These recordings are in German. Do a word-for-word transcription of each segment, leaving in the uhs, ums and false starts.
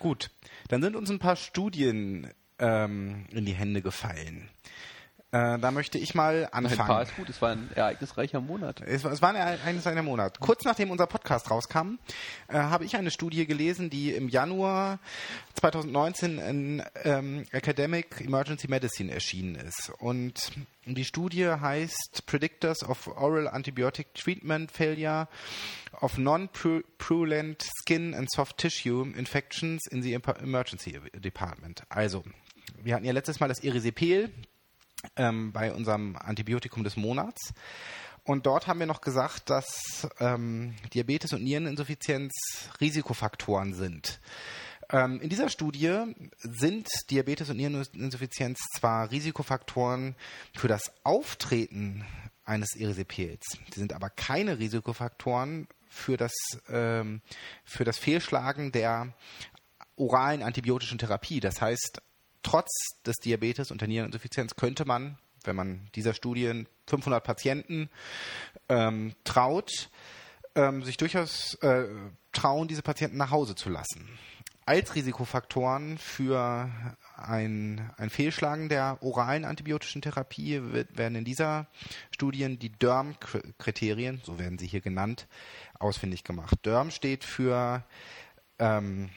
Gut, dann sind uns ein paar Studien ähm, in die Hände gefallen. Äh, da möchte ich mal anfangen. Ein paar ist gut, es war ein ereignisreicher Monat. Es, es war ein ereignisreicher Monat. Kurz nachdem unser Podcast rauskam, äh, habe ich eine Studie gelesen, die im Januar zwanzig neunzehn in ähm, Academic Emergency Medicine erschienen ist. Und die Studie heißt Predictors of Oral Antibiotic Treatment Failure of Non-Purulent Skin and Soft Tissue Infections in the Emergency Department. Also, wir hatten ja letztes Mal das Erisipel ähm, bei unserem Antibiotikum des Monats. Und dort haben wir noch gesagt, dass ähm, Diabetes und Niereninsuffizienz Risikofaktoren sind. Ähm, in dieser Studie sind Diabetes und Niereninsuffizienz zwar Risikofaktoren für das Auftreten eines Erisipels, sie sind aber keine Risikofaktoren für das, ähm, für das Fehlschlagen der oralen antibiotischen Therapie. Das heißt, trotz des Diabetes und der Niereninsuffizienz könnte man, wenn man dieser Studien fünfhundert Patienten ähm, traut, ähm, sich durchaus äh, trauen, diese Patienten nach Hause zu lassen. Als Risikofaktoren für ein, ein Fehlschlagen der oralen antibiotischen Therapie wird, werden in dieser Studie die D E R M-Kriterien, so werden sie hier genannt, ausfindig gemacht. D E R M steht für ähm,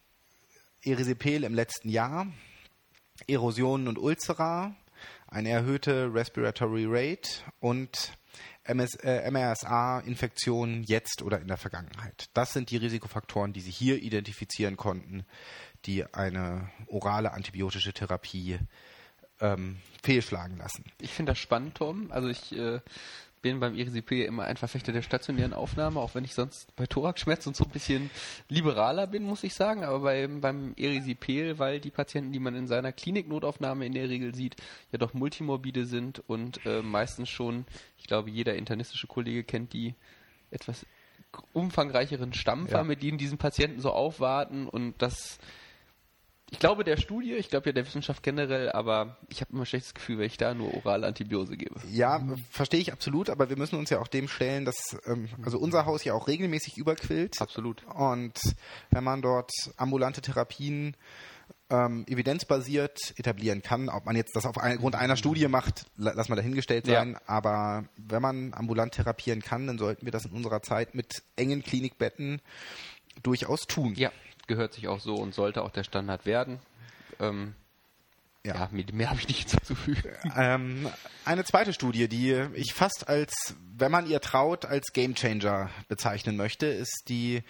Erisipel im letzten Jahr, Erosionen und Ulcera, eine erhöhte Respiratory Rate und M R S A-Infektionen jetzt oder in der Vergangenheit. Das sind die Risikofaktoren, die Sie hier identifizieren konnten, die eine orale antibiotische Therapie ähm, fehlschlagen lassen. Ich finde das spannend, Tom. Also ich äh, bin beim Erisipel immer ein Verfechter der stationären Aufnahme, auch wenn ich sonst bei Thoraxschmerzen so ein bisschen liberaler bin, muss ich sagen. Aber bei, beim Erisipel, weil die Patienten, die man in seiner Kliniknotaufnahme in der Regel sieht, ja doch multimorbide sind und äh, meistens schon, ich glaube, jeder internistische Kollege kennt die etwas umfangreicheren Stampfer, ja, mit denen diesen Patienten so aufwarten, und das, ich glaube der Studie, ich glaube ja der Wissenschaft generell, aber ich habe immer ein schlechtes Gefühl, wenn ich da nur orale Antibiose gebe. Ja, verstehe ich absolut, aber wir müssen uns ja auch dem stellen, dass ähm, also unser Haus ja auch regelmäßig überquillt. Absolut. Und wenn man dort ambulante Therapien ähm, evidenzbasiert etablieren kann, ob man jetzt das aufgrund einer Studie macht, lass mal dahingestellt sein, ja, aber wenn man ambulant therapieren kann, dann sollten wir das in unserer Zeit mit engen Klinikbetten durchaus tun. Ja, gehört sich auch so und sollte auch der Standard werden. Ähm, ja. ja, mehr, mehr habe ich nicht hinzuzufügen. Ähm, eine zweite Studie, die ich fast als, wenn man ihr traut, als Gamechanger bezeichnen möchte, ist die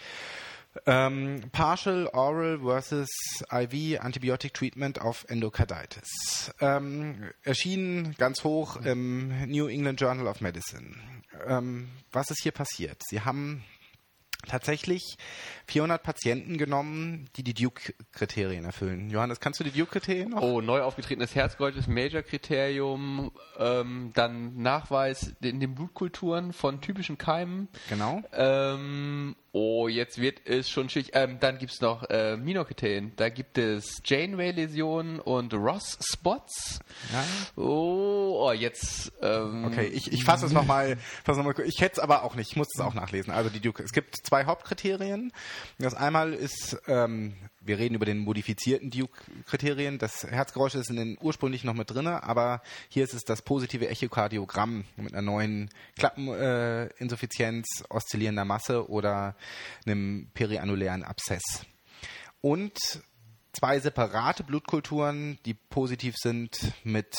ähm, Partial Oral versus I V Antibiotic Treatment of Endocarditis. Ähm, erschienen ganz hoch im New England Journal of Medicine. Ähm, was ist hier passiert? Sie haben tatsächlich vierhundert Patienten genommen, die die Duke-Kriterien erfüllen. Johannes, kannst du die Duke-Kriterien noch? Oh, neu aufgetretenes Herzgold ist Major-Kriterium, ähm, dann Nachweis in den Blutkulturen von typischen Keimen. Genau. Ähm, oh, jetzt wird es schon schwierig. Ähm, dann gibt es noch äh, Minor-Kriterien. Da gibt es Janeway-Läsionen und Ross-Spots. Ja. Oh, oh, jetzt... Ähm, okay, ich, ich fasse es nochmal. Noch ich hätte es aber auch nicht. Ich muss es auch nachlesen. Also die Duke. Es gibt zwei Hauptkriterien. Das einmal ist, ähm, wir reden über den modifizierten Duke-Kriterien. Das Herzgeräusch ist in den ursprünglich noch mit drin, aber hier ist es das positive Echokardiogramm mit einer neuen Klappeninsuffizienz, äh, oszillierender Masse oder einem periannulären Abszess. Und zwei separate Blutkulturen, die positiv sind mit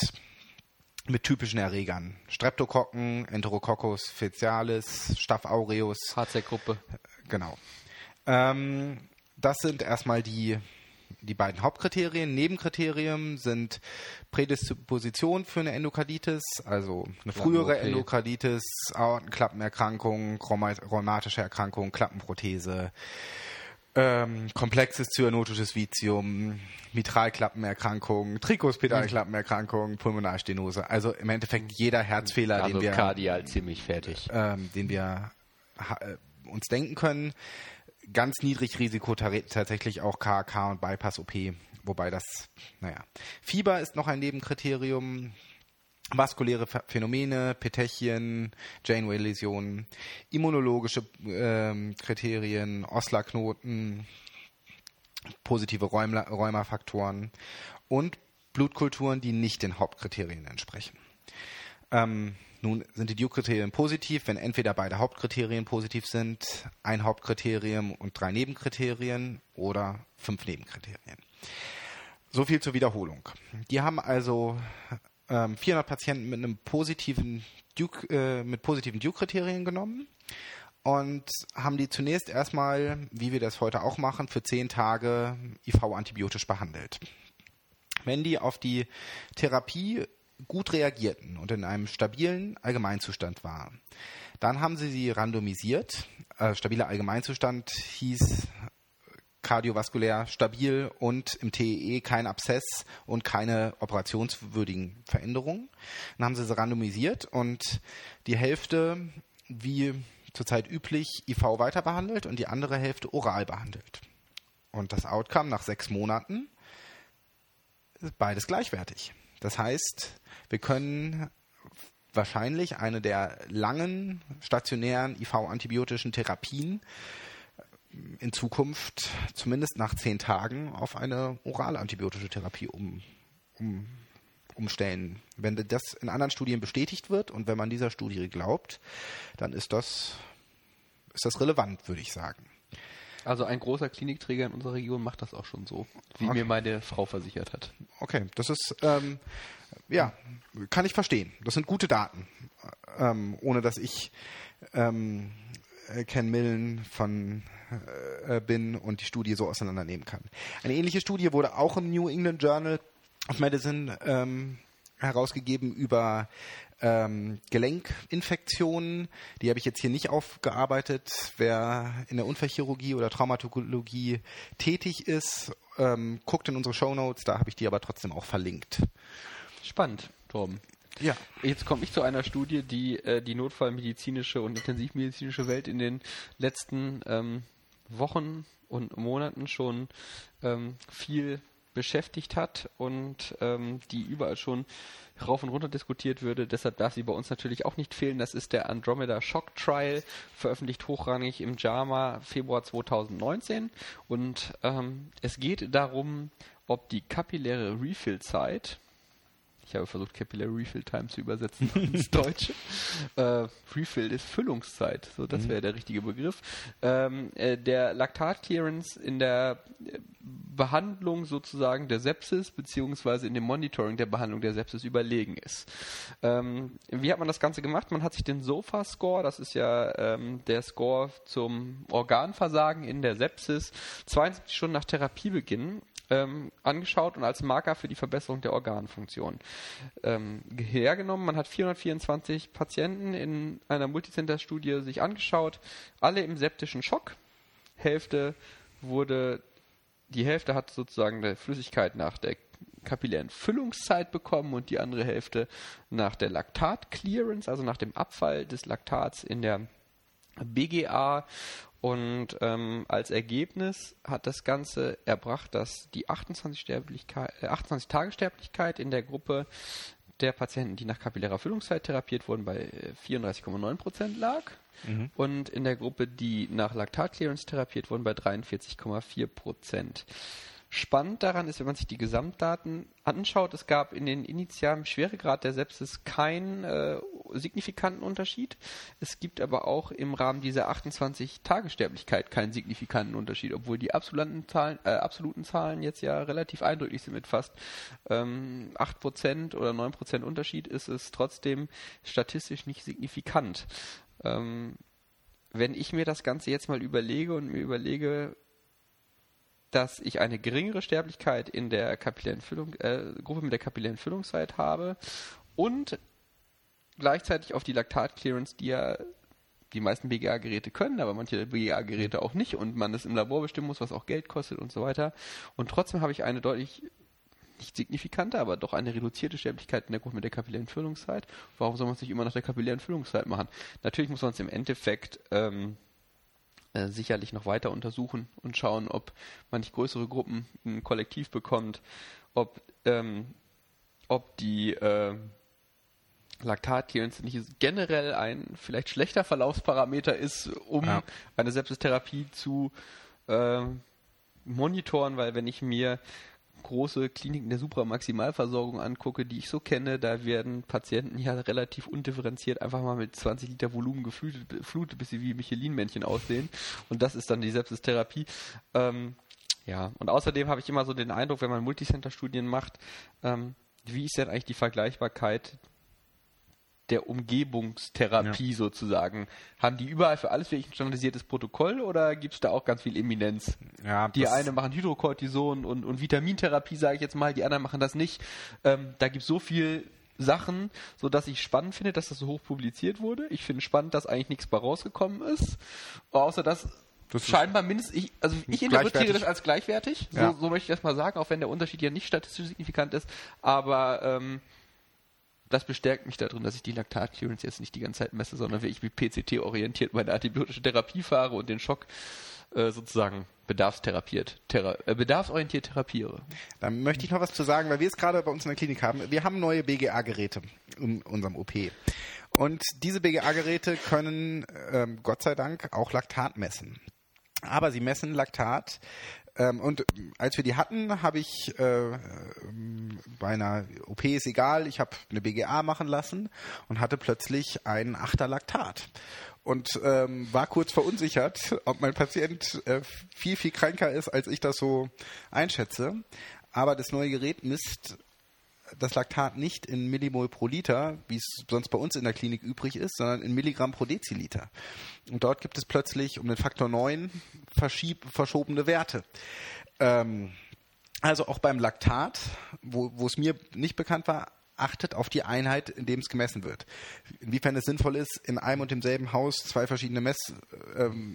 mit typischen Erregern. Streptokokken, Enterococcus faecalis, Staph aureus. H Z-Gruppe. Genau. Ähm, das sind erstmal die, die beiden Hauptkriterien. Nebenkriterien sind Prädisposition für eine Endokarditis, also eine frühere okay. Endokarditis, Aortenklappenerkrankung, rheumatische Erkrankung, Klappenprothese, Ähm, komplexes zyanotisches Vitium, Mitralklappenerkrankung, Trikospedalklappenerkrankung, Pulmonalstenose. Also im Endeffekt jeder Herzfehler, also den wir kardial ziemlich fertig, ähm, den wir ha- uns denken können. Ganz niedrig Risiko tar- tatsächlich auch K A K und Bypass-O P, wobei das, naja. Fieber ist noch ein Nebenkriterium. Vaskuläre Phänomene, Petechien, Janeway-Läsionen, immunologische ähm, Kriterien, Osler-Knoten, positive Rheuma, Rheumafaktoren und Blutkulturen, die nicht den Hauptkriterien entsprechen. Ähm, nun sind die Duke-Kriterien positiv, wenn entweder beide Hauptkriterien positiv sind, ein Hauptkriterium und drei Nebenkriterien oder fünf Nebenkriterien. So viel zur Wiederholung. Die haben also ähm, vierhundert Patienten mit einem positiven Duke, äh, mit positiven Duke-Kriterien genommen und haben die zunächst erstmal, wie wir das heute auch machen, für zehn Tage I V-antibiotisch behandelt. Wenn die auf die Therapie gut reagierten und in einem stabilen Allgemeinzustand waren, dann haben sie sie randomisiert. Äh, stabiler Allgemeinzustand hieß kardiovaskulär stabil und im T E E kein Abszess und keine operationswürdigen Veränderungen. Dann haben sie sie randomisiert und die Hälfte, wie zurzeit üblich, I V weiter behandelt und die andere Hälfte oral behandelt. Und das Outcome nach sechs Monaten ist beides gleichwertig. Das heißt, wir können wahrscheinlich eine der langen stationären I V-antibiotischen Therapien in Zukunft zumindest nach zehn Tagen auf eine orale antibiotische Therapie um, um, umstellen. Wenn das in anderen Studien bestätigt wird und wenn man dieser Studie glaubt, dann ist das, ist das relevant, würde ich sagen. Also ein großer Klinikträger in unserer Region macht das auch schon so, wie okay. mir meine Frau versichert hat. Okay, das ist, ähm, ja, kann ich verstehen. Das sind gute Daten, ähm, ohne dass ich ähm, Ken Millen von äh, bin und die Studie so auseinandernehmen kann. Eine ähnliche Studie wurde auch im New England Journal of Medicine ähm, herausgegeben über ähm, Gelenkinfektionen. Die habe ich jetzt hier nicht aufgearbeitet. Wer in der Unfallchirurgie oder Traumatologie tätig ist, ähm, guckt in unsere Shownotes, da habe ich die aber trotzdem auch verlinkt. Spannend, Torben. Ja. Jetzt komme ich zu einer Studie, die äh, die notfallmedizinische und intensivmedizinische Welt in den letzten ähm, Wochen und Monaten schon ähm, viel beschäftigt hat und ähm, die überall schon rauf und runter diskutiert würde. Deshalb darf sie bei uns natürlich auch nicht fehlen. Das ist der Andromeda Shock Trial, veröffentlicht hochrangig im JAMA Februar zweitausendneunzehn. Und ähm, es geht darum, ob die kapilläre Refill-Zeit, ich habe versucht, Capillary Refill Time zu übersetzen ins Deutsche. Äh, Refill ist Füllungszeit, so das wäre der richtige Begriff. Ähm, äh, der Laktat-Clearance in der Behandlung sozusagen der Sepsis beziehungsweise in dem Monitoring der Behandlung der Sepsis überlegen ist. Ähm, wie hat man das Ganze gemacht? Man hat sich den SOFA-Score, das ist ja ähm, der Score zum Organversagen in der Sepsis, zweiundsiebzig Stunden nach Therapiebeginn Ähm, angeschaut und als Marker für die Verbesserung der Organfunktion ähm, hergenommen. Man hat vierhundertvierundzwanzig Patienten in einer Multicenter-Studie sich angeschaut, alle im septischen Schock. Hälfte wurde, die Hälfte hat sozusagen die Flüssigkeit nach der kapillären Füllungszeit bekommen und die andere Hälfte nach der Laktat-Clearance, also nach dem Abfall des Laktats in der B G A. Und ähm, als Ergebnis hat das Ganze erbracht, dass die achtundzwanzig Tage Sterblichkeit in der Gruppe der Patienten, die nach kapillärer Füllungszeit therapiert wurden, bei vierunddreißig Komma neun Prozent lag mhm. und in der Gruppe, die nach Laktat-Clearance therapiert wurden, bei dreiundvierzig Komma vier Prozent. Spannend daran ist, wenn man sich die Gesamtdaten anschaut, es gab in den initialen Schweregrad der Sepsis keinen äh, signifikanten Unterschied. Es gibt aber auch im Rahmen dieser achtundzwanzig Tage Sterblichkeit keinen signifikanten Unterschied, obwohl die absoluten Zahlen, äh, absoluten Zahlen jetzt ja relativ eindrücklich sind mit fast ähm, acht Prozent oder neun Prozent Unterschied, ist es trotzdem statistisch nicht signifikant. Ähm, wenn ich mir das Ganze jetzt mal überlege und mir überlege, dass ich eine geringere Sterblichkeit in der kapillären Füllung, äh, Gruppe mit der kapillären Füllungszeit habe und gleichzeitig auf die Laktat-Clearance, die ja die meisten B G A-Geräte können, aber manche B G A-Geräte auch nicht und man es im Labor bestimmen muss, was auch Geld kostet und so weiter. Und trotzdem habe ich eine deutlich, nicht signifikante, aber doch eine reduzierte Sterblichkeit in der Gruppe mit der kapillären Füllungszeit. Warum soll man es nicht immer nach der kapillären Füllungszeit machen? Natürlich muss man es im Endeffekt ähm, Äh, sicherlich noch weiter untersuchen und schauen, ob man nicht größere Gruppen ein Kollektiv bekommt, ob, ähm, ob die äh, Laktat-Clearance nicht generell ein vielleicht schlechter Verlaufsparameter ist, um ja. eine Sepsistherapie zu, äh, monitoren, weil wenn ich mir große Kliniken der Supramaximalversorgung angucke, die ich so kenne, da werden Patienten ja relativ undifferenziert einfach mal mit zwanzig Liter Volumen geflutet, geflutet bis sie wie Michelin-Männchen aussehen. Und das ist dann die Sepsistherapie. Ähm, ja, und außerdem habe ich immer so den Eindruck, wenn man Multicenter-Studien macht, ähm, wie ist denn eigentlich die Vergleichbarkeit der Umgebungstherapie ja. sozusagen? Haben die überall für alles wirklich ein standardisiertes Protokoll oder gibt es da auch ganz viel Eminenz? Ja, die eine machen Hydrocortison und, und Vitamintherapie, sage ich jetzt mal, die anderen machen das nicht. Ähm, da gibt es so viel Sachen, sodass ich spannend finde, dass das so hoch publiziert wurde. Ich finde spannend, dass eigentlich nichts bei rausgekommen ist. Außer dass das scheinbar mindestens, ich, also ich interpretiere das als gleichwertig, so, ja. so möchte ich das mal sagen, auch wenn der Unterschied ja nicht statistisch signifikant ist, aber ähm, das bestärkt mich darin, dass ich die Laktat-Clearance jetzt nicht die ganze Zeit messe, sondern wirklich mit P C T-orientiert meine antibiotische Therapie fahre und den Schock äh, sozusagen bedarfstherapiert, thera- äh, bedarfsorientiert therapiere. Da möchte ich noch was zu sagen, weil wir es gerade bei uns in der Klinik haben. Wir haben neue B G A-Geräte in unserem O P. Und diese B G A-Geräte können, ähm, Gott sei Dank, auch Laktat messen. Aber sie messen Laktat. Ähm, und als wir die hatten, habe ich äh, bei einer O P ist egal, ich habe eine B G A machen lassen und hatte plötzlich einen Achter Laktat. Und ähm, war kurz verunsichert, ob mein Patient äh, viel, viel kränker ist, als ich das so einschätze. Aber das neue Gerät misst das Laktat nicht in Millimol pro Liter, wie es sonst bei uns in der Klinik übrig ist, sondern in Milligramm pro Deziliter. Und dort gibt es plötzlich um den Faktor neun verschieb, verschobene Werte. Ähm, also auch beim Laktat, wo, wo es mir nicht bekannt war, achtet auf die Einheit, in dem es gemessen wird. Inwiefern es sinnvoll ist, in einem und demselben Haus zwei verschiedene Messwerte ähm,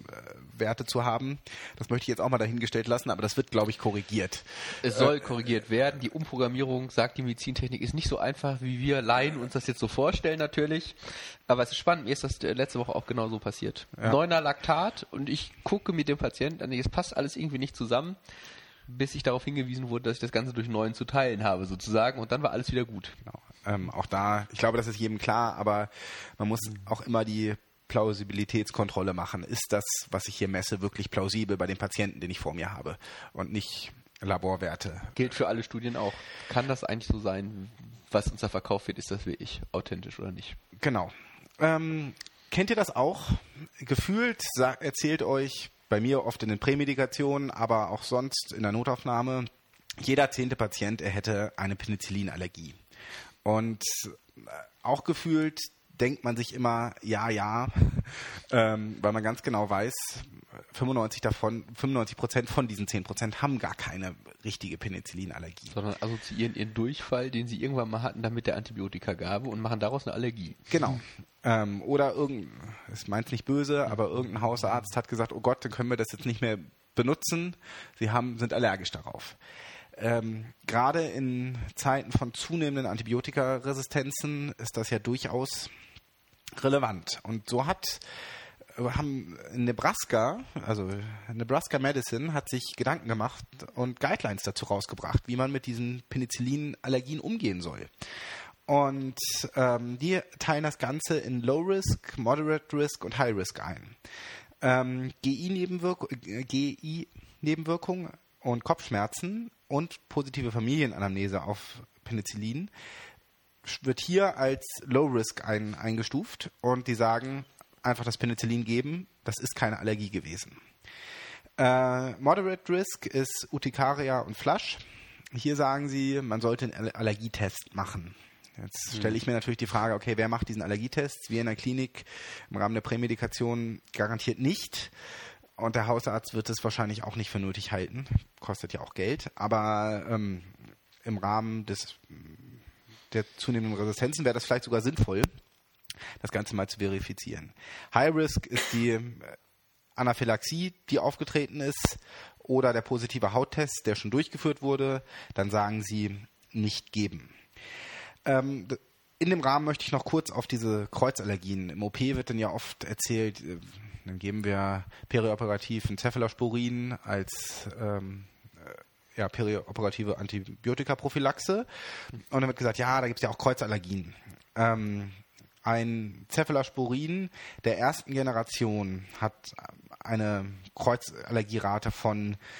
zu haben, das möchte ich jetzt auch mal dahingestellt lassen, aber das wird, glaube ich, korrigiert. Es soll äh, korrigiert werden. Die Umprogrammierung, sagt die Medizintechnik, ist nicht so einfach, wie wir Laien uns das jetzt so vorstellen natürlich. Aber es ist spannend, mir ist das letzte Woche auch genau so passiert. Ja. Neuner Laktat und ich gucke mit dem Patienten an, es passt alles irgendwie nicht zusammen, bis ich darauf hingewiesen wurde, dass ich das Ganze durch neun zu teilen habe sozusagen und dann war alles wieder gut. Genau. Ähm, auch da, ich glaube, das ist jedem klar, aber man muss auch immer die Plausibilitätskontrolle machen. Ist das, was ich hier messe, wirklich plausibel bei dem Patienten, den ich vor mir habe und nicht Laborwerte? Gilt für alle Studien auch. Kann das eigentlich so sein, was uns da verkauft wird, ist das wirklich authentisch oder nicht? Genau. Ähm, kennt ihr das auch? Gefühlt sagt, erzählt euch bei mir oft in den Prämedikationen, aber auch sonst in der Notaufnahme, jeder zehnte Patient, er hätte eine Penicillinallergie. Und auch gefühlt denkt man sich immer, ja, ja, ähm, weil man ganz genau weiß, fünfundneunzig davon, fünfundneunzig Prozent von diesen zehn Prozent haben gar keine richtige Penicillinallergie. Sondern assoziieren ihren Durchfall, den sie irgendwann mal hatten, damit der Antibiotikagabe und machen daraus eine Allergie. Genau. Ähm, oder irgendein, es meint nicht böse, aber irgendein Hausarzt hat gesagt, oh Gott, dann können wir das jetzt nicht mehr benutzen. Sie haben, sind allergisch darauf. Ähm, gerade in Zeiten von zunehmenden Antibiotikaresistenzen ist das ja durchaus relevant. Und so hat haben Nebraska, also Nebraska Medicine hat sich Gedanken gemacht und Guidelines dazu rausgebracht, wie man mit diesen Penicillinallergien umgehen soll. Und ähm, die teilen das Ganze in Low Risk, Moderate Risk und High Risk ein. Ähm, G I-Nebenwirkungen und Kopfschmerzen und positive Familienanamnese auf Penicillin wird hier als Low Risk ein, eingestuft und die sagen, einfach das Penicillin geben, das ist keine Allergie gewesen. Äh, Moderate Risk ist Urtikaria und Flush. Hier sagen sie, man sollte einen Allergietest machen. Jetzt mhm. stelle ich mir natürlich die Frage, okay, wer macht diesen Allergietest? Wir in der Klinik im Rahmen der Prämedikation garantiert nicht. Und der Hausarzt wird es wahrscheinlich auch nicht für nötig halten. Kostet ja auch Geld. Aber ähm, im Rahmen des, der zunehmenden Resistenzen wäre das vielleicht sogar sinnvoll, das Ganze mal zu verifizieren. High Risk ist die Anaphylaxie, die aufgetreten ist, oder der positive Hauttest, der schon durchgeführt wurde. Dann sagen sie, nicht geben. Ähm, in dem Rahmen möchte ich noch kurz auf diese Kreuzallergien. Im O P wird dann ja oft erzählt, äh, dann geben wir perioperativ ein Cephalosporin als ähm, äh, ja, perioperative Antibiotikaprophylaxe. Und dann wird gesagt, ja, da gibt es ja auch Kreuzallergien. Ähm, Ein Cephalosporin der ersten Generation hat eine Kreuzallergierate von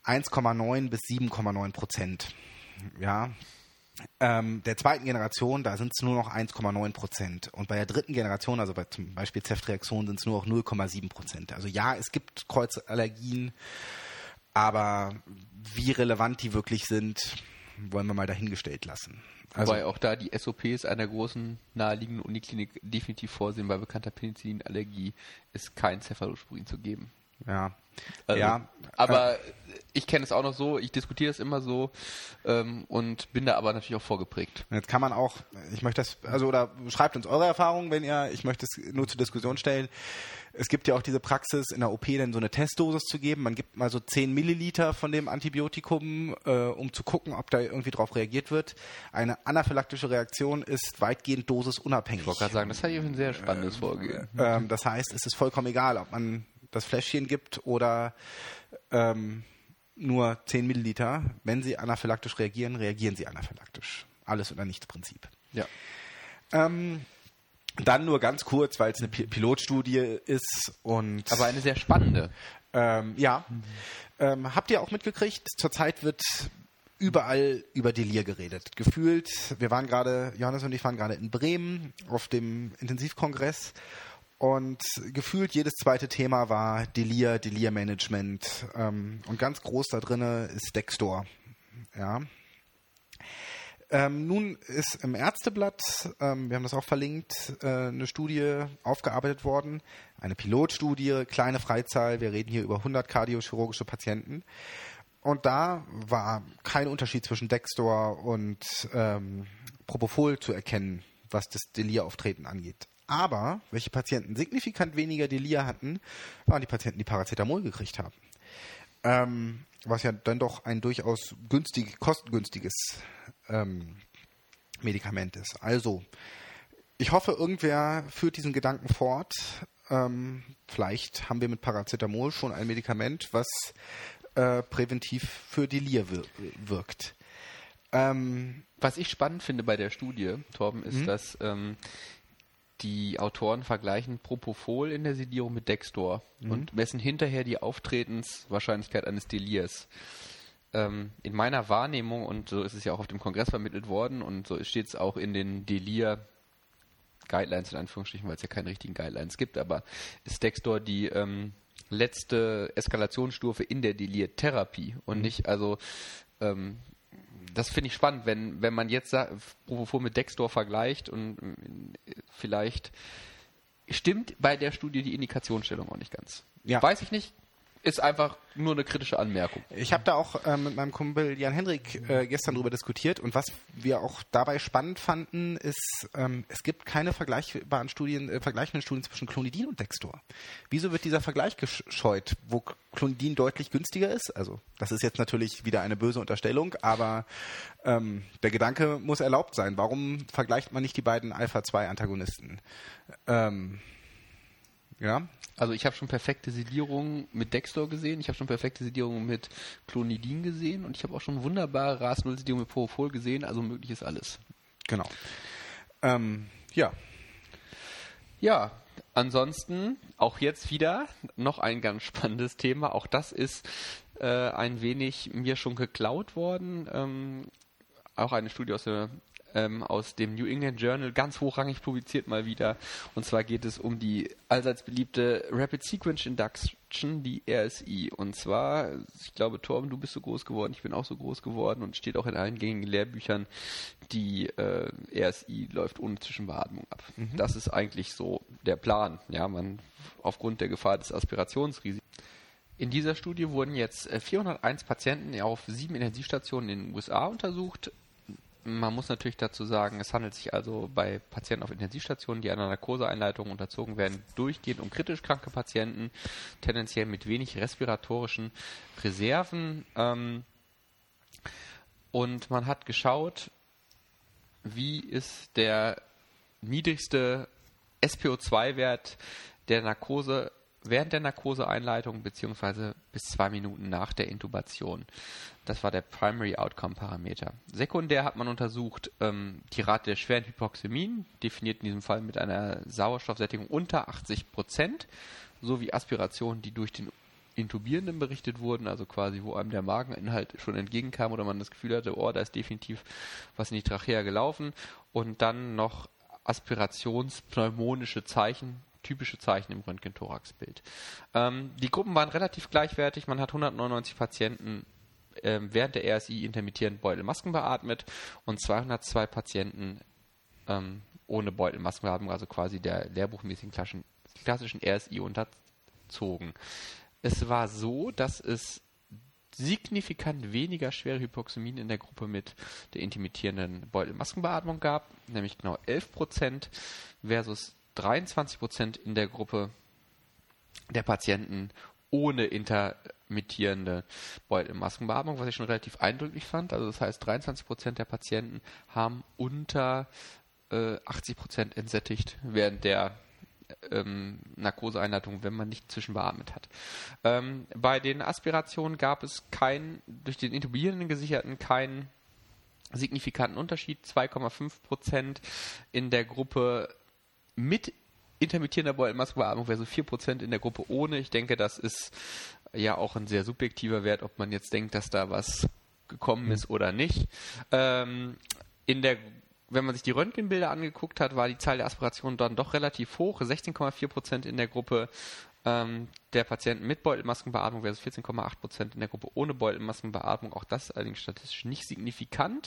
eins Komma neun bis sieben Komma neun Prozent. Ja. Ähm, der zweiten Generation, da sind es nur noch eins Komma neun Prozent. Und bei der dritten Generation, also bei zum Beispiel Ceftriaxon, sind es nur noch null Komma sieben Prozent. Also ja, es gibt Kreuzallergien, aber wie relevant die wirklich sind, wollen wir mal dahingestellt lassen. Also, Wobei auch da die S O Ps einer großen naheliegenden Uniklinik definitiv vorsehen, bei bekannter Penicillinallergie ist kein Cephalosporin zu geben. Ja. Also, ja. Aber äh, ich kenne es auch noch so, ich diskutiere es immer so ähm, und bin da aber natürlich auch vorgeprägt. Jetzt kann man auch, ich möchte das, also oder schreibt uns eure Erfahrungen, wenn ihr, ich möchte es nur zur Diskussion stellen. Es gibt ja auch diese Praxis, in der O P dann so eine Testdosis zu geben. Man gibt mal so zehn Milliliter von dem Antibiotikum, äh, um zu gucken, ob da irgendwie drauf reagiert wird. Eine anaphylaktische Reaktion ist weitgehend dosisunabhängig. Ich wollte gerade sagen, das ist ja ein sehr spannendes Vorgehen. Ähm, das heißt, es ist vollkommen egal, ob man das Fläschchen gibt oder ähm, nur zehn Milliliter. Wenn sie anaphylaktisch reagieren, reagieren sie anaphylaktisch. Alles oder nichts Prinzip. Ja. Ähm, dann nur ganz kurz, weil es eine Pi- Pilotstudie ist und Aber eine sehr spannende. ähm, ja. Mhm. Ähm, habt ihr auch mitgekriegt, zurzeit wird überall über Delir geredet. Gefühlt, wir waren gerade, Johannes und ich waren gerade in Bremen auf dem Intensivkongress. Und gefühlt jedes zweite Thema war Delir, Delir-Management. Ähm, und ganz groß da drin ist Dexdor. Ja. Ähm, nun ist im Ärzteblatt, ähm, wir haben das auch verlinkt, äh, eine Studie aufgearbeitet worden. Eine Pilotstudie, kleine Freizahl. Wir reden hier über hundert kardiochirurgische Patienten. Und da war kein Unterschied zwischen Dexdor und ähm, Propofol zu erkennen, was das Delir-Auftreten angeht. Aber welche Patienten signifikant weniger Delir hatten, waren die Patienten, die Paracetamol gekriegt haben. Ähm, was ja dann doch ein durchaus günstig, kostengünstiges ähm, Medikament ist. Also, ich hoffe, irgendwer führt diesen Gedanken fort. Ähm, vielleicht haben wir mit Paracetamol schon ein Medikament, was äh, präventiv für Delir wir- wirkt. Ähm, Was ich spannend finde bei der Studie, Torben, ist, Mhm. dass ähm, die Autoren vergleichen Propofol in der Sedierung mit Dexdor und messen hinterher die Auftretenswahrscheinlichkeit eines Delirs. Ähm, in meiner Wahrnehmung, und so ist es ja auch auf dem Kongress vermittelt worden, und so steht es auch in den Delir-Guidelines, in Anführungsstrichen, weil es ja keine richtigen Guidelines gibt, aber ist Dexdor die ähm, letzte Eskalationsstufe in der Delir-Therapie und nicht, also ähm, das finde ich spannend, wenn, wenn man jetzt sa- Propofol mit Dexdor vergleicht und äh, vielleicht stimmt bei der Studie die Indikationsstellung auch nicht ganz. Ja. Weiß ich nicht, ist einfach nur eine kritische Anmerkung. Ich habe da auch ähm, mit meinem Kumpel Jan Hendrik äh, gestern drüber diskutiert und was wir auch dabei spannend fanden, ist, ähm, es gibt keine vergleichbaren Studien, äh, vergleichenden Studien zwischen Clonidin und Dexdor. Wieso wird dieser Vergleich gescheut, wo Clonidin deutlich günstiger ist? Also das ist jetzt natürlich wieder eine böse Unterstellung, aber ähm, der Gedanke muss erlaubt sein. Warum vergleicht man nicht die beiden Alpha zwei Antagonisten? Ähm, ja. Also ich habe schon perfekte Sedierungen mit Dexdor gesehen, ich habe schon perfekte Sedierungen mit Clonidin gesehen und ich habe auch schon wunderbare R A S null Sedierungen mit Propofol gesehen, also möglich ist alles. Genau. Ähm, ja. Ja, ansonsten auch jetzt wieder noch ein ganz spannendes Thema. Auch das ist äh, ein wenig mir schon geklaut worden. Ähm, auch eine Studie aus, der, ähm, aus dem New England Journal, ganz hochrangig publiziert mal wieder. Und zwar geht es um die allseits beliebte Rapid Sequence Induction, die R S I. Und zwar, ich glaube, Torben, du bist so groß geworden, ich bin auch so groß geworden und steht auch in allen gängigen Lehrbüchern, die äh, R S I läuft ohne Zwischenbeatmung ab. Mhm. Das ist eigentlich so der Plan. Ja, man aufgrund der Gefahr des Aspirationsrisikos. In dieser Studie wurden jetzt vierhunderteins Patienten auf sieben Intensivstationen in den U S A untersucht. Man muss natürlich dazu sagen, es handelt sich also bei Patienten auf Intensivstationen, die einer Narkoseeinleitung unterzogen werden, durchgehend um kritisch kranke Patienten, tendenziell mit wenig respiratorischen Reserven. Ähm, und man hat geschaut, wie ist der niedrigste S P O zwei Wert der Narkose während der Narkoseeinleitung beziehungsweise bis zwei Minuten nach der Intubation. Das war der Primary Outcome Parameter. Sekundär hat man untersucht ähm, die Rate der schweren Hypoxämien, definiert in diesem Fall mit einer Sauerstoffsättigung unter achtzig Prozent, sowie Aspirationen, die durch den Intubierenden berichtet wurden, also quasi, wo einem der Mageninhalt schon entgegenkam oder man das Gefühl hatte, oh, da ist definitiv was in die Trachea gelaufen. Und dann noch aspirationspneumonische Zeichen, typische Zeichen im Röntgen-Thorax-Bild. Ähm, die Gruppen waren relativ gleichwertig. Man hat hundertneunundneunzig Patienten ähm, während der R S I intermittierend Beutelmasken beatmet und zweihundertzwei Patienten ähm, ohne Beutelmaskenbeatmung, also quasi der lehrbuchmäßigen klassischen, klassischen R S I unterzogen. Es war so, dass es signifikant weniger schwere Hypoxämien in der Gruppe mit der intermittierenden Beutelmaskenbeatmung gab, nämlich genau elf Prozent versus dreiundzwanzig Prozent in der Gruppe der Patienten ohne intermittierende Beutelmaskenbeatmung, was ich schon relativ eindrücklich fand. Also das heißt, dreiundzwanzig Prozent der Patienten haben unter äh, achtzig Prozent entsättigt während der Ähm, Narkoseeinleitung, wenn man nicht zwischenbeatmet hat. Ähm, bei den Aspirationen gab es keinen, durch den Intubierenden gesicherten, keinen signifikanten Unterschied. zwei Komma fünf Prozent in der Gruppe mit intermittierender Beutelmaskenbeatmung versus vier Prozent in der Gruppe ohne. Ich denke, das ist ja auch ein sehr subjektiver Wert, ob man jetzt denkt, dass da was gekommen ist oder nicht. Ähm, in der Wenn man sich die Röntgenbilder angeguckt hat, war die Zahl der Aspirationen dann doch relativ hoch. sechzehn Komma vier Prozent in der Gruppe ähm, der Patienten mit Beutelmaskenbeatmung versus vierzehn Komma acht Prozent in der Gruppe ohne Beutelmaskenbeatmung. Auch das ist allerdings statistisch nicht signifikant.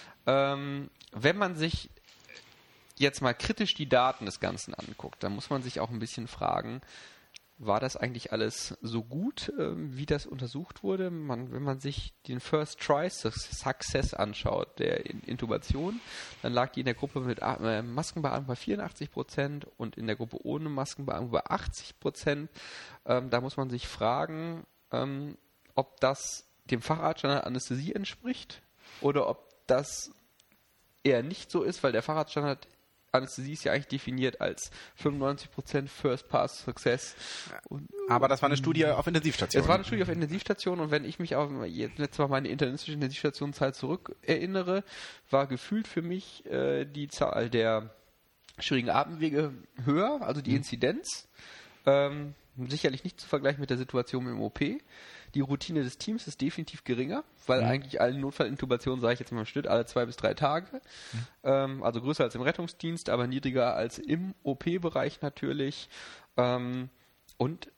Ähm, wenn man sich jetzt mal kritisch die Daten des Ganzen anguckt, dann muss man sich auch ein bisschen fragen, war das eigentlich alles so gut, äh, wie das untersucht wurde? Man, wenn man sich den First Try Success anschaut, der in Intubation, dann lag die in der Gruppe mit äh, Maskenbeatmung bei vierundachtzig Prozent und in der Gruppe ohne Maskenbeatmung bei achtzig Prozent. Ähm, da muss man sich fragen, ähm, ob das dem Facharztstandard Anästhesie entspricht oder ob das eher nicht so ist, weil der Facharztstandard Anästhesie ist ja eigentlich definiert als fünfundneunzig Prozent First Pass Success. Und, aber das war eine Studie auf Intensivstation. Es war eine Studie auf Intensivstation und wenn ich mich auf jetzt letztes Mal meine internistische Intensivstationenzeit zurück erinnere, war gefühlt für mich äh, die Zahl der schwierigen Atemwege höher, also die Inzidenz. Ähm, sicherlich nicht zu vergleichen mit der Situation im O P. Die Routine des Teams ist definitiv geringer, weil mhm. eigentlich alle Notfallintubationen, sage ich jetzt mal im Schnitt, alle zwei bis drei Tage. Mhm. Ähm, also größer als im Rettungsdienst, aber niedriger als im O P-Bereich natürlich. Ähm, und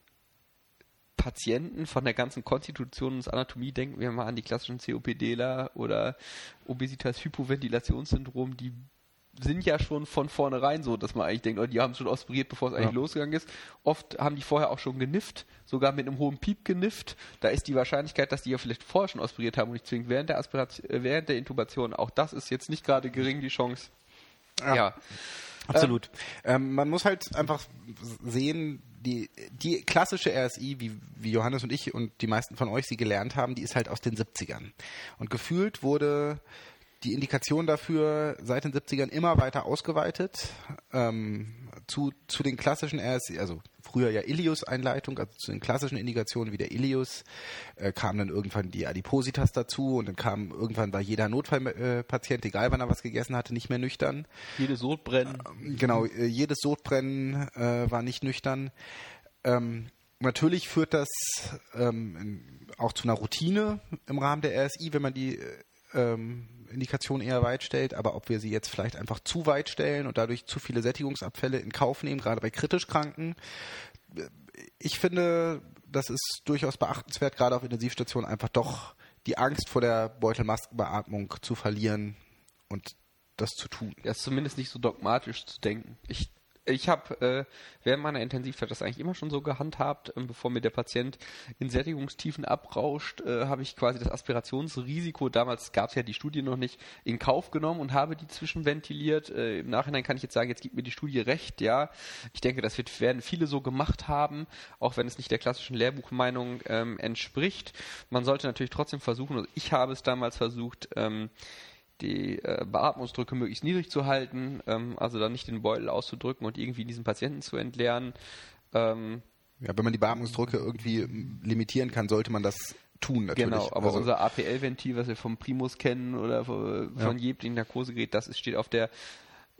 Patienten von der ganzen Konstitution und Anatomie, denken wir mal an die klassischen COPDler oder Obesitas-Hypoventilationssyndrom, die sind ja schon von vornherein so, dass man eigentlich denkt, oh, die haben schon aspiriert, bevor es eigentlich ja. losgegangen ist. Oft haben die vorher auch schon genifft, sogar mit einem hohen Piep genifft. Da ist die Wahrscheinlichkeit, dass die ja vielleicht vorher schon aspiriert haben und nicht zwingend während der Aspiration, während der Intubation. Auch das ist jetzt nicht gerade gering, die Chance. Ja, ja. Absolut. Ähm, ähm, man muss halt einfach sehen, die, die klassische R S I, wie, wie Johannes und ich und die meisten von euch sie gelernt haben, die ist halt aus den siebzigern. Und gefühlt wurde die Indikation dafür seit den siebzigern immer weiter ausgeweitet ähm, zu, zu den klassischen R S I, also früher ja Ileus-Einleitung, also zu den klassischen Indikationen wie der Ileus, äh, kam dann irgendwann die Adipositas dazu und dann kam irgendwann war jeder Notfallpatient, äh, egal wann er was gegessen hatte, nicht mehr nüchtern. Jedes Sodbrennen. Äh, genau, äh, jedes Sodbrennen äh, war nicht nüchtern. Ähm, natürlich führt das ähm, in, auch zu einer Routine im Rahmen der R S I, wenn man die ähm, Indikation eher weit stellt, aber ob wir sie jetzt vielleicht einfach zu weit stellen und dadurch zu viele Sättigungsabfälle in Kauf nehmen, gerade bei kritisch Kranken. Ich finde, das ist durchaus beachtenswert, gerade auf Intensivstationen einfach doch die Angst vor der Beutelmaskenbeatmung zu verlieren und das zu tun. Ja, ist zumindest nicht so dogmatisch zu denken. Ich Ich habe äh, während meiner Intensivzeit das eigentlich immer schon so gehandhabt, äh, bevor mir der Patient in Sättigungstiefen abrauscht, äh, habe ich quasi das Aspirationsrisiko, damals gab es ja die Studie noch nicht, in Kauf genommen und habe die zwischenventiliert. Äh, Im Nachhinein kann ich jetzt sagen, jetzt gibt mir die Studie recht, ja. Ich denke, das wird, werden viele so gemacht haben, auch wenn es nicht der klassischen Lehrbuchmeinung ähm, entspricht. Man sollte natürlich trotzdem versuchen, also ich habe es damals versucht, ähm, die äh, Beatmungsdrücke möglichst niedrig zu halten, ähm, also dann nicht den Beutel auszudrücken und irgendwie diesen Patienten zu entleeren. Ähm, ja, wenn man die Beatmungsdrücke irgendwie limitieren kann, sollte man das tun natürlich. Genau, aber also unser A P L-Ventil, was wir vom Primus kennen oder von, von ja. jedem Narkosegerät, das ist, steht auf der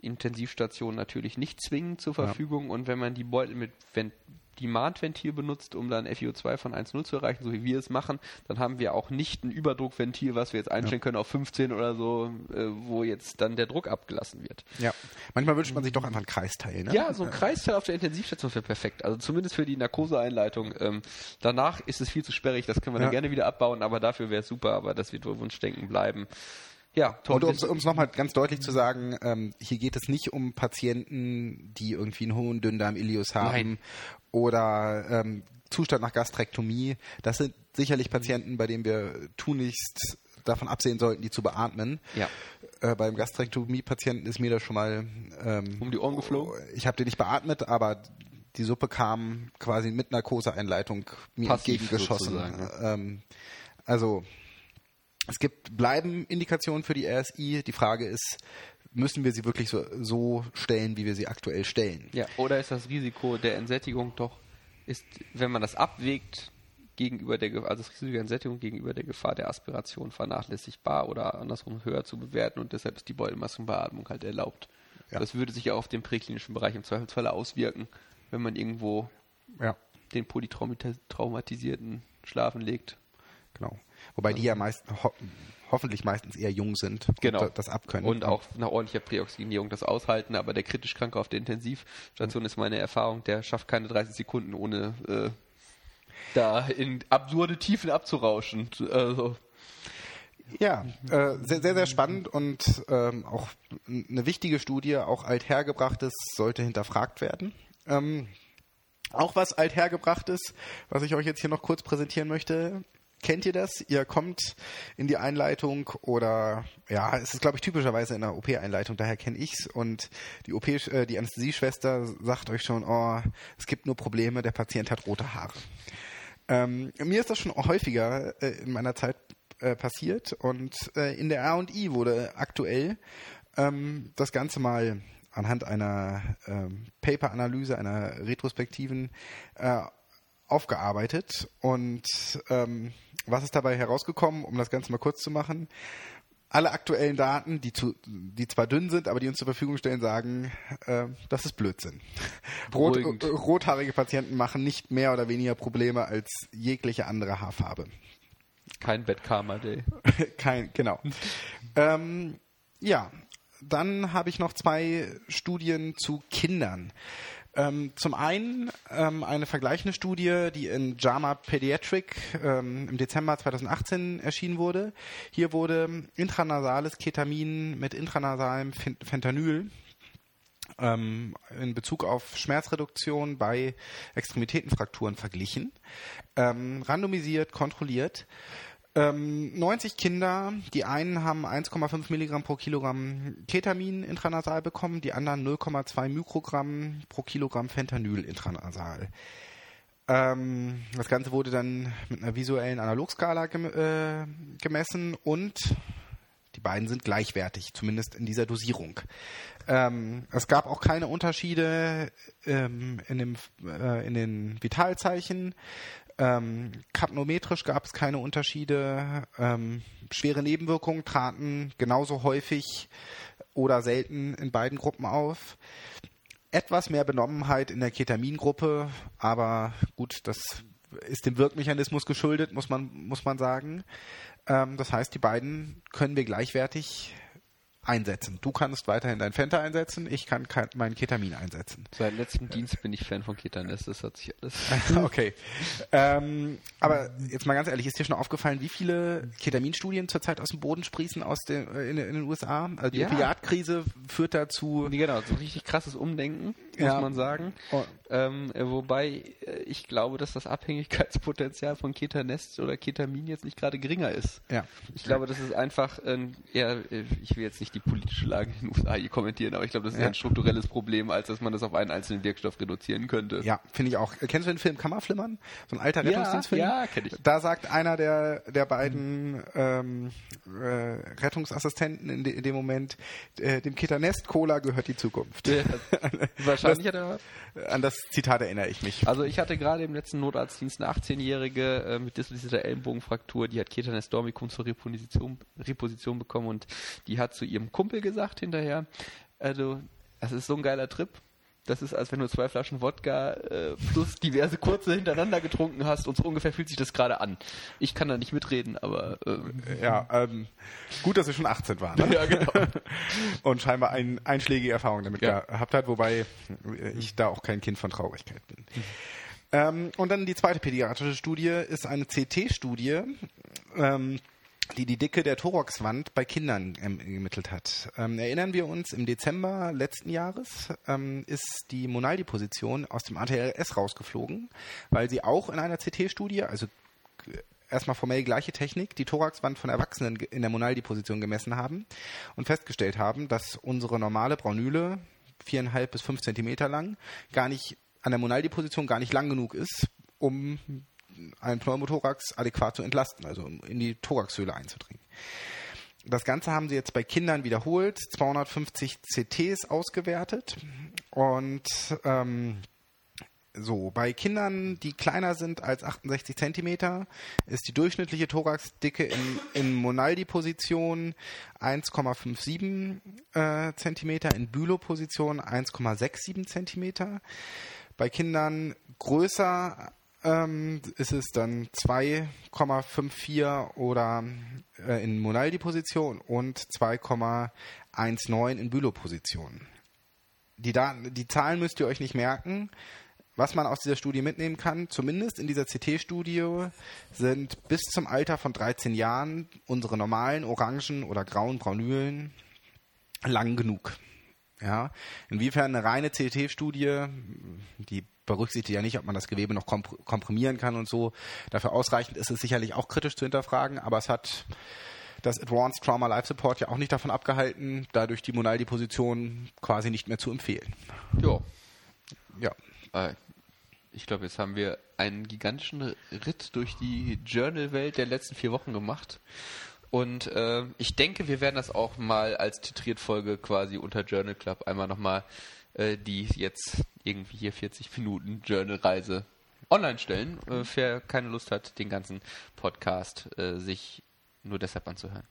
Intensivstationen natürlich nicht zwingend zur Verfügung. Ja. Und wenn man die Beutel mit Vent- Demand-Ventil benutzt, um dann F i O zwei von eins Komma null zu erreichen, so wie wir es machen, dann haben wir auch nicht ein Überdruckventil, was wir jetzt einstellen ja. können auf fünfzehn oder so, äh, wo jetzt dann der Druck abgelassen wird. Ja, manchmal wünscht man sich doch einfach ein Kreisteil. Ne? Ja, so ein Kreisteil auf der Intensivstation wäre perfekt. Also zumindest für die Narkoseeinleitung. Ähm, danach ist es viel zu sperrig, das können wir ja. dann gerne wieder abbauen, aber dafür wäre es super, aber das wird wohl Wunschdenken bleiben. Ja, und um es nochmal ganz deutlich zu sagen, ähm, hier geht es nicht um Patienten, die irgendwie einen hohen Dünndarm-Ileus haben Nein. oder ähm, Zustand nach Gastrektomie. Das sind sicherlich Patienten, bei denen wir tunlichst davon absehen sollten, die zu beatmen. Ja. Äh, beim Gastrektomie-Patienten ist mir das schon mal ähm, um die Ohren geflogen. Ich habe den nicht beatmet, aber die Suppe kam quasi mit Narkoseeinleitung mir Passiv entgegengeschossen. Ähm, also es gibt, bleiben Indikationen für die R S I. Die Frage ist, müssen wir sie wirklich so, so stellen, wie wir sie aktuell stellen? Ja, oder ist das Risiko der Entsättigung doch, ist, wenn man das abwägt, gegenüber der, also das Risiko der Entsättigung gegenüber der Gefahr der Aspiration vernachlässigbar oder andersrum höher zu bewerten und deshalb ist die Beutelmassenbeatmung halt erlaubt. Ja. Das würde sich ja auf den präklinischen Bereich im Zweifelsfall auswirken, wenn man irgendwo ja. den polytraumatisierten schlafen legt. Genau. Wobei die ja meist, ho- hoffentlich meistens eher jung sind und genau. das abkönnen. Und auch nach ordentlicher Präoxygenierung das aushalten, aber der kritisch Kranke auf der Intensivstation mhm. ist meine Erfahrung, der schafft keine dreißig Sekunden, ohne äh, da in absurde Tiefen abzurauschen. Also. Ja, äh, sehr, sehr, sehr spannend und ähm, auch eine wichtige Studie, auch althergebrachtes sollte hinterfragt werden. Ähm, auch was althergebrachtes, was ich euch jetzt hier noch kurz präsentieren möchte. Kennt ihr das? Ihr kommt in die Einleitung oder, ja, es ist, glaube ich, typischerweise in der O P-Einleitung, daher kenne ich's und die O P, äh, die Anästhesieschwester sagt euch schon, oh, es gibt nur Probleme, der Patient hat rote Haare. Ähm, mir ist das schon häufiger äh, in meiner Zeit äh, passiert und äh, in der R und I wurde aktuell ähm, das Ganze mal anhand einer ähm, Paper-Analyse, einer retrospektiven äh, aufgearbeitet und ähm, was ist dabei herausgekommen, um das Ganze mal kurz zu machen? Alle aktuellen Daten, die, zu, die zwar dünn sind, aber die uns zur Verfügung stellen, sagen, äh, das ist Blödsinn. Rot, äh, rothaarige Patienten machen nicht mehr oder weniger Probleme als jegliche andere Haarfarbe. Kein Bad Karma Day. Kein, genau. ähm, ja, dann habe ich noch zwei Studien zu Kindern. Ähm, zum einen ähm, eine vergleichende Studie, die in JAMA Pediatric ähm, im Dezember zweitausendachtzehn erschienen wurde. Hier wurde intranasales Ketamin mit intranasalem Fentanyl ähm, in Bezug auf Schmerzreduktion bei Extremitätenfrakturen verglichen, ähm, randomisiert, kontrolliert. Ähm, neunzig Kinder, die einen haben eins Komma fünf Milligramm pro Kilogramm Ketamin intranasal bekommen, die anderen null Komma zwei Mikrogramm pro Kilogramm Fentanyl intranasal. Ähm, das Ganze wurde dann mit einer visuellen Analogskala gem- äh, gemessen und die beiden sind gleichwertig, zumindest in dieser Dosierung. Ähm, es gab auch keine Unterschiede ähm, in, dem, äh, in den Vitalzeichen. Ähm, kapnometrisch gab es keine Unterschiede. Ähm, schwere Nebenwirkungen traten genauso häufig oder selten in beiden Gruppen auf. Etwas mehr Benommenheit in der Ketamingruppe, aber gut, das ist dem Wirkmechanismus geschuldet, muss man, muss man sagen. Ähm, das heißt, die beiden können wir gleichwertig einsetzen. Du kannst weiterhin dein Fenta einsetzen, ich kann kein, mein Ketamin einsetzen. Seit letztem Dienst bin ich Fan von Ketanest, das hat sich alles... Okay. Ähm, aber jetzt mal ganz ehrlich, ist dir schon aufgefallen, wie viele Ketaminstudien zurzeit aus dem Boden sprießen aus den, in, in den U S A? Also die ja. Opiatkrise führt dazu... Genau, so ein richtig krasses Umdenken, muss ja. man sagen. Oh. Ähm, wobei ich glaube, dass das Abhängigkeitspotenzial von Ketanest oder Ketamin jetzt nicht gerade geringer ist. Ja. Ich glaube, das ist einfach ein, ja, ich will jetzt nicht die politische Lage in den U S A hier kommentieren, aber ich glaube, das ist ja. ein strukturelles Problem, als dass man das auf einen einzelnen Wirkstoff reduzieren könnte. Ja, finde ich auch. Kennst du den Film Kammerflimmern? So ein alter Rettungsdienstfilm? Ja, ja kenne ich. Da sagt einer der, der beiden ähm, äh, Rettungsassistenten in, de, in dem Moment, äh, dem Ketanest Cola gehört die Zukunft. Ja, wahrscheinlich das, hat er... An das Zitat erinnere ich mich. Also ich hatte gerade im letzten Notarztdienst eine achtzehnjährige äh, mit dislozierter Ellenbogenfraktur, die hat Ketanest Dormicum zur Reposition, Reposition bekommen und die hat zu ihrem Kumpel gesagt hinterher, Also, das ist so ein geiler Trip. Das ist, als wenn du zwei Flaschen Wodka äh, plus diverse kurze hintereinander getrunken hast und so ungefähr fühlt sich das gerade an. Ich kann da nicht mitreden, aber... Ähm, ja, ähm, gut, dass wir schon achtzehn waren. Ne? Ja, genau. Und scheinbar ein, einschlägige Erfahrungen damit Ja. gehabt hat, wobei ich da auch kein Kind von Traurigkeit bin. Mhm. Ähm, und dann die zweite pädiatrische Studie ist eine C T-Studie, ähm, die die Dicke der Thoraxwand bei Kindern ähm, ermittelt hat. Ähm, erinnern wir uns, im Dezember letzten Jahres ähm, ist die Monaldi-Position aus dem A T L S rausgeflogen, weil sie auch in einer C T-Studie, also erstmal formell gleiche Technik, die Thoraxwand von Erwachsenen in der Monaldi-Position gemessen haben und festgestellt haben, dass unsere normale Braunüle, viereinhalb bis fünf Zentimeter lang, gar nicht an der Monaldi-Position gar nicht lang genug ist, um einen Pneumothorax adäquat zu entlasten, also in die Thoraxhöhle einzudringen. Das Ganze haben sie jetzt bei Kindern wiederholt, zweihundertfünfzig C Ts ausgewertet und ähm, so, bei Kindern, die kleiner sind als achtundsechzig Zentimeter, ist die durchschnittliche Thoraxdicke in, in Monaldi-Position eins Komma siebenundfünfzig äh, Zentimeter, in Bülow-Position eins Komma siebenundsechzig Zentimeter. Bei Kindern größer ähm, ist es dann zwei Komma vierundfünfzig oder äh, in Monaldi-Position und zwei Komma neunzehn in Bülow-Position. Die, Daten, die Zahlen müsst ihr euch nicht merken. Was man aus dieser Studie mitnehmen kann, zumindest in dieser C T-Studie, sind bis zum Alter von dreizehn Jahren unsere normalen orangen oder grauen Braunülen lang genug. Ja, inwiefern eine reine C T-Studie, die berücksichtigt ja nicht, ob man das Gewebe noch komp- komprimieren kann und so, dafür ausreichend ist es sicherlich auch kritisch zu hinterfragen, aber es hat das Advanced Trauma Life Support ja auch nicht davon abgehalten, dadurch die Monaldi-Position quasi nicht mehr zu empfehlen. Jo. Ja. Ich glaube, jetzt haben wir einen gigantischen Ritt durch die Journal-Welt der letzten vier Wochen gemacht. Und äh, ich denke, wir werden das auch mal als Titriert-Folge quasi unter Journal Club einmal nochmal äh, die jetzt irgendwie hier vierzig Minuten Journal-Reise online stellen. Äh, wer keine Lust hat, den ganzen Podcast äh, sich nur deshalb anzuhören.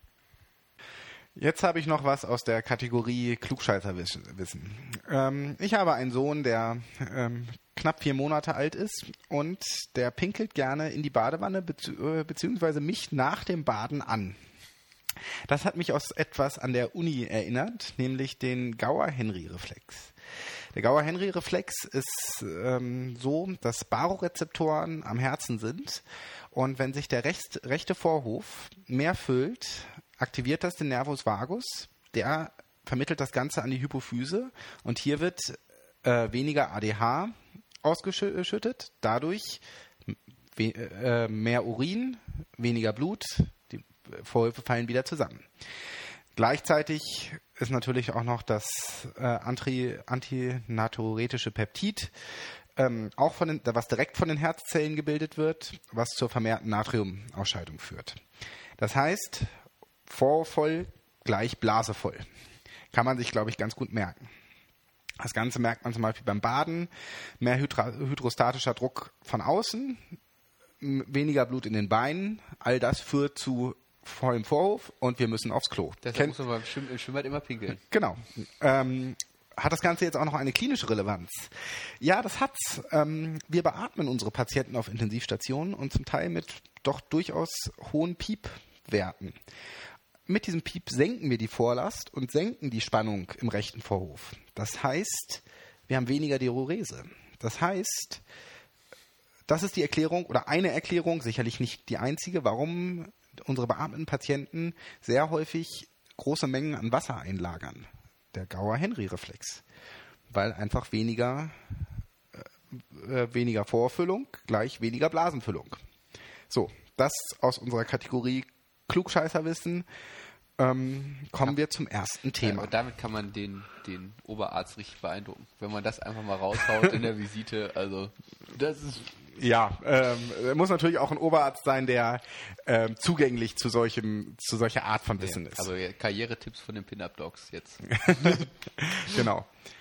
Jetzt habe ich noch was aus der Kategorie Klugscheißerwissen. Ähm, ich habe einen Sohn, der ähm, knapp vier Monate alt ist und der pinkelt gerne in die Badewanne bezieh- beziehungsweise mich nach dem Baden an. Das hat mich aus etwas an der Uni erinnert, nämlich den Gower-Henry-Reflex. Der Gower-Henry-Reflex ist ähm, so, dass Barorezeptoren am Herzen sind und wenn sich der recht, rechte Vorhof mehr füllt, aktiviert das den Nervus vagus, der vermittelt das Ganze an die Hypophyse und hier wird äh, weniger A D H ausgeschüttet, dadurch we- äh, mehr Urin, weniger Blut, die Vorhöfe fallen wieder zusammen. Gleichzeitig ist natürlich auch noch das äh, Anti- antinaturetische Peptid, ähm, auch von den, was direkt von den Herzzellen gebildet wird, was zur vermehrten Natriumausscheidung führt. Das heißt, vorvoll gleich blasevoll. Kann man sich, glaube ich, ganz gut merken. Das Ganze merkt man zum Beispiel beim Baden. Mehr hydra- hydrostatischer Druck von außen, m- weniger Blut in den Beinen. All das führt zu vollem Vorhof und wir müssen aufs Klo. Deshalb Ken- muss man beim Schwimmen, im Schwimmbad immer pinkeln. Genau. Ähm, hat das Ganze jetzt auch noch eine klinische Relevanz? Ja, das hat's. Ähm, wir beatmen unsere Patienten auf Intensivstationen und zum Teil mit doch durchaus hohen Piepwerten. Mit diesem Piep senken wir die Vorlast und senken die Spannung im rechten Vorhof. Das heißt, wir haben weniger Diurese. Das heißt, das ist die Erklärung oder eine Erklärung, sicherlich nicht die einzige, warum unsere beatmeten Patienten sehr häufig große Mengen an Wasser einlagern. Der Gower-Henry-Reflex. Weil einfach weniger, äh, weniger Vorfüllung gleich weniger Blasenfüllung. So, das aus unserer Kategorie Klugscheißerwissen. Ähm, kommen wir zum ersten Thema. Ja, und damit kann man den, den Oberarzt richtig beeindrucken. Wenn man das einfach mal raushaut in der Visite, also das ist... Ja, ähm, muss natürlich auch ein Oberarzt sein, der ähm, zugänglich zu solchem, zu solcher Art von Wissen ja, ist. Also Karrieretipps von den Pin-Up-Dogs jetzt. Genau.